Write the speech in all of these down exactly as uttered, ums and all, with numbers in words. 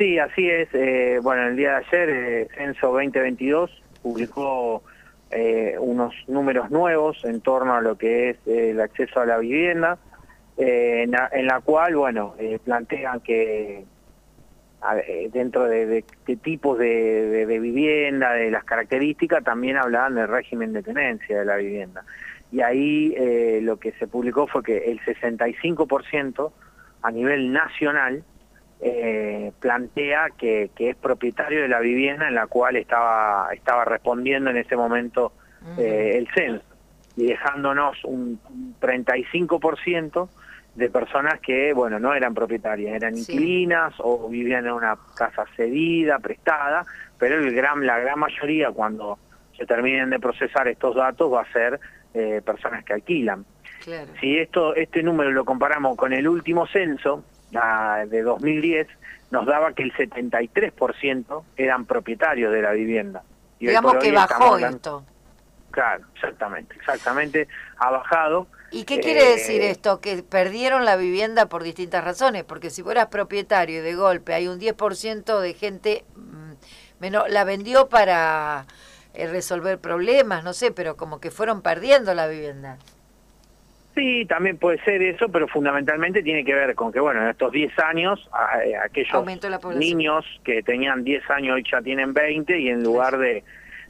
Sí, así es. Eh, bueno, el día de ayer, eh, Censo veinte veintidós publicó eh, unos números nuevos en torno a lo que es eh, el acceso a la vivienda, eh, en, la, en la cual, bueno, eh, plantean que a, eh, dentro de, de, de tipos de, de, de vivienda, de las características, también hablaban del régimen de tenencia de la vivienda. Y ahí eh, lo que se publicó fue que el sesenta y cinco por ciento a nivel nacional eh, plantea que, que es propietario de la vivienda en la cual estaba, estaba respondiendo en ese momento eh, el censo, y dejándonos un treinta y cinco por ciento de personas que, bueno, no eran propietarias, eran Sí. inquilinas o vivían en una casa cedida, prestada, pero el gran, la gran mayoría, cuando se terminen de procesar estos datos, va a ser eh, personas que alquilan. Claro. Si esto, este número lo comparamos con el último censo, la de dos mil diez, nos daba que el setenta y tres por ciento eran propietarios de la vivienda. Y hoy Digamos por que hoy bajó estamos hablando- esto. Claro, exactamente, exactamente, ha bajado. ¿Y qué quiere decir Eh, esto? Que perdieron la vivienda por distintas razones, porque si fueras propietario y de golpe hay un diez por ciento de gente, mm, menos, la vendió para eh, resolver problemas, no sé, pero como que fueron perdiendo la vivienda. Sí, también puede ser eso, pero fundamentalmente tiene que ver con que, bueno, en estos diez años, a, a aquellos Aumentó la población. niños que tenían diez años hoy ya tienen veinte, y en lugar de,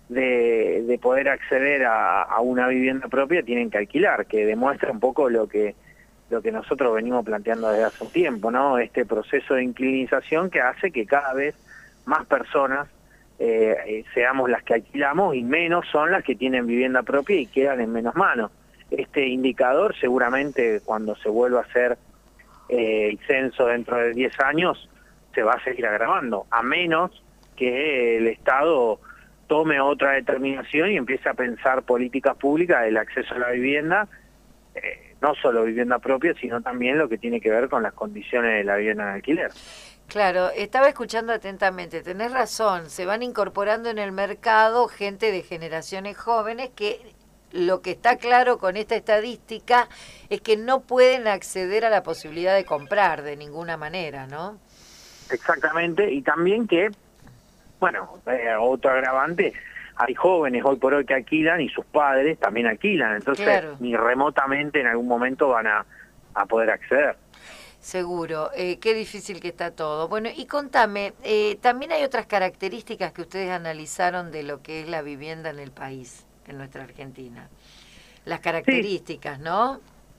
de, de poder acceder a, a una vivienda propia, tienen que alquilar, que demuestra un poco lo que lo que nosotros venimos planteando desde hace un tiempo, ¿no? Este proceso de inclinización que hace que cada vez más personas eh, eh, seamos las que alquilamos y menos son las que tienen vivienda propia y quedan en menos manos. Este indicador seguramente cuando se vuelva a hacer eh, el censo dentro de diez años se va a seguir agravando, a menos que el Estado tome otra determinación y empiece a pensar políticas públicas del acceso a la vivienda, eh, no solo vivienda propia, sino también lo que tiene que ver con las condiciones de la vivienda en alquiler. Claro, estaba escuchando atentamente, tenés razón, se van incorporando en el mercado gente de generaciones jóvenes que lo que está claro con esta estadística es que no pueden acceder a la posibilidad de comprar de ninguna manera, ¿no? Exactamente, y también que, bueno, eh, otro agravante, hay jóvenes hoy por hoy que alquilan y sus padres también alquilan, entonces Claro. ni remotamente en algún momento van a, a poder acceder. Seguro, eh, qué difícil que está todo. Bueno, y contame, eh, también hay otras características que ustedes analizaron de lo que es la vivienda en el país, en nuestra Argentina. Las características, sí. ¿No?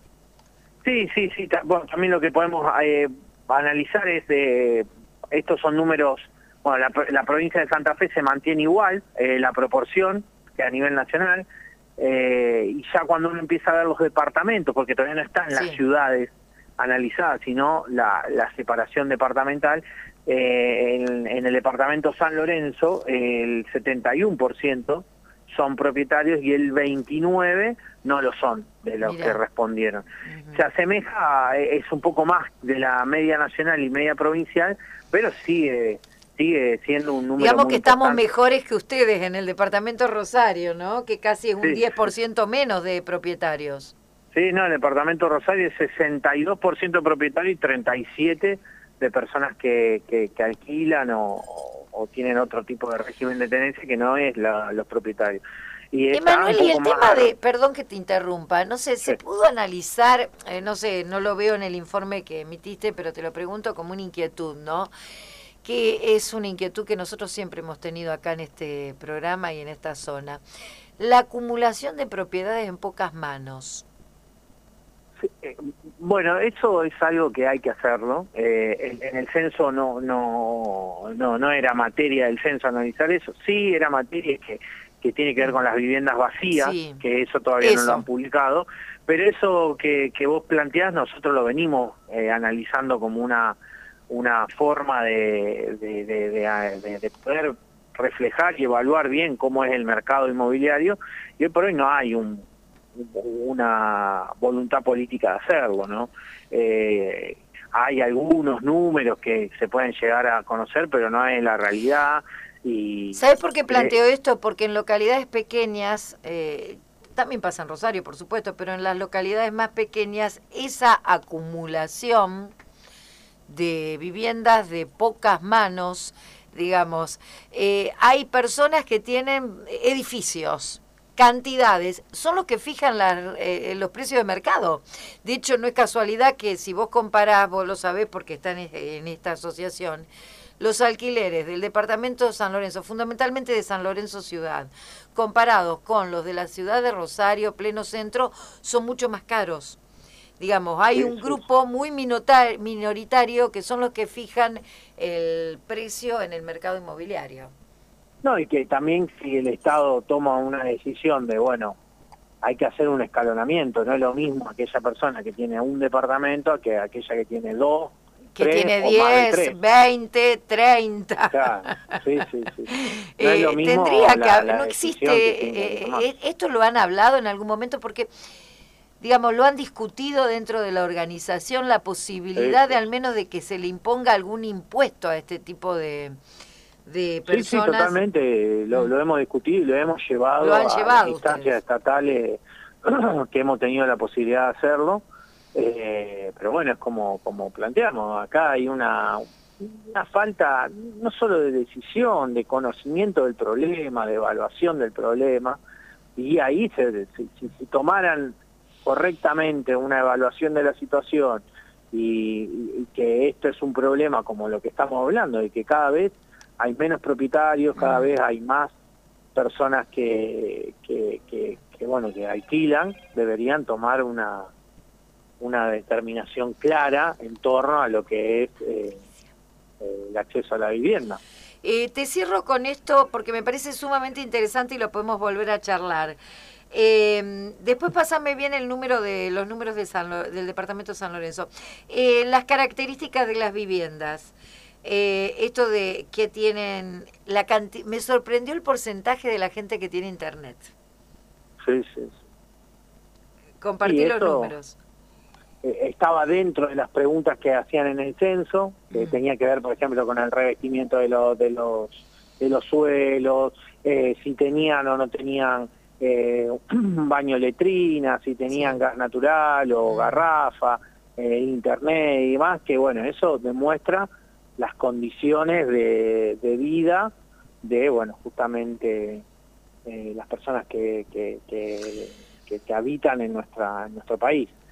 Sí, sí, sí. Ta bueno, también lo que podemos eh, analizar es, eh, estos son números, bueno, la, la provincia de Santa Fe se mantiene igual, eh, la proporción que a nivel nacional, eh, y ya cuando uno empieza a ver los departamentos, porque todavía no están Sí. las ciudades analizadas, sino la, la separación departamental, eh, en, en el departamento San Lorenzo, el setenta y uno por ciento son propietarios y el veintinueve por ciento no lo son de los Mirá. que respondieron. Uh-huh. Se asemeja, a, es un poco más de la media nacional y media provincial, pero sigue sigue siendo un número Digamos muy que estamos importante. mejores que ustedes en el departamento Rosario, ¿no? Que casi es un Sí. diez por ciento menos de propietarios. Sí, no, el departamento Rosario es sesenta y dos por ciento propietario y treinta y siete por ciento de personas que, que, que alquilan o, o tienen otro tipo de régimen de tenencia que no es la, los propietarios. Y está Emanuel, un y el poco tema más... de, perdón que te interrumpa, no sé, ¿se Sí. pudo analizar, eh, no sé, no lo veo en el informe que emitiste, pero te lo pregunto como una inquietud, ¿no? Que es una inquietud que nosotros siempre hemos tenido acá en este programa y en esta zona. La acumulación de propiedades en pocas manos. Sí, eh, bueno, eso es algo que hay que hacerlo. Eh, en, en el censo no, no, no, no era materia del censo analizar eso. Sí era materia que, que tiene que ver con las viviendas vacías, Sí, que eso todavía eso. no lo han publicado. Pero eso que, que vos planteás, nosotros lo venimos eh, analizando como una, una forma de, de, de, de, de, de poder reflejar y evaluar bien cómo es el mercado inmobiliario. Y hoy por hoy no hay un una voluntad política de hacerlo, ¿no? Eh, hay algunos números que se pueden llegar a conocer, pero no es la realidad. Y ¿Sabes por qué planteo eh, esto? Porque en localidades pequeñas, eh, también pasa en Rosario, por supuesto, pero en las localidades más pequeñas, esa acumulación de viviendas de pocas manos, digamos. Eh, hay personas que tienen edificios, cantidades, son los que fijan la, eh, los precios de mercado. De hecho, no es casualidad que si vos comparás, vos lo sabés porque están en, en esta asociación, los alquileres del departamento de San Lorenzo, fundamentalmente de San Lorenzo Ciudad, comparados con los de la ciudad de Rosario, pleno centro, son mucho más caros. Digamos, hay un grupo muy minoritario que son los que fijan el precio en el mercado inmobiliario. No, y que también si el Estado toma una decisión de, bueno, hay que hacer un escalonamiento, no es lo mismo aquella persona que tiene un departamento que aquella que tiene dos, que tres, tiene o más de tres. diez, veinte, treinta. Claro, sí, sí, sí. No eh, es lo mismo tendría la, que, la no decisión que existe, que eh, esto lo han hablado en algún momento porque, digamos, lo han discutido dentro de la organización, la posibilidad sí, sí. de al menos de que se le imponga algún impuesto a este tipo de, de personas. Sí, sí, totalmente, lo, lo hemos discutido y lo hemos llevado lo han a llevado las instancias ustedes. estatales que hemos tenido la posibilidad de hacerlo, eh, pero bueno, es como, como planteamos, acá hay una, una falta no solo de decisión, de conocimiento del problema, de evaluación del problema, y ahí se, si, si, si tomaran correctamente una evaluación de la situación y, y que esto es un problema como lo que estamos hablando, de que cada vez hay menos propietarios, cada vez hay más personas que, que, que, que bueno, que alquilan, deberían tomar una, una determinación clara en torno a lo que es eh, el acceso a la vivienda. Eh, te cierro con esto porque me parece sumamente interesante y lo podemos volver a charlar. Eh, después pásame bien el número de los números de San, del departamento de San Lorenzo. Eh, las características de las viviendas. Eh, esto de que tienen la cantidad, me sorprendió el porcentaje de la gente que tiene internet. Sí, sí, sí. Compartí y los eso, números. Eh, estaba dentro de las preguntas que hacían en el censo, que mm. tenía que ver, por ejemplo, con el revestimiento de los de los de los suelos, eh, si tenían o no tenían eh, baño letrina, si tenían sí. gas natural o mm. garrafa, eh, internet y demás, que bueno, eso demuestra las condiciones de, de vida de, bueno, justamente eh, las personas que, que, que, que, que habitan en, nuestra, en nuestro país.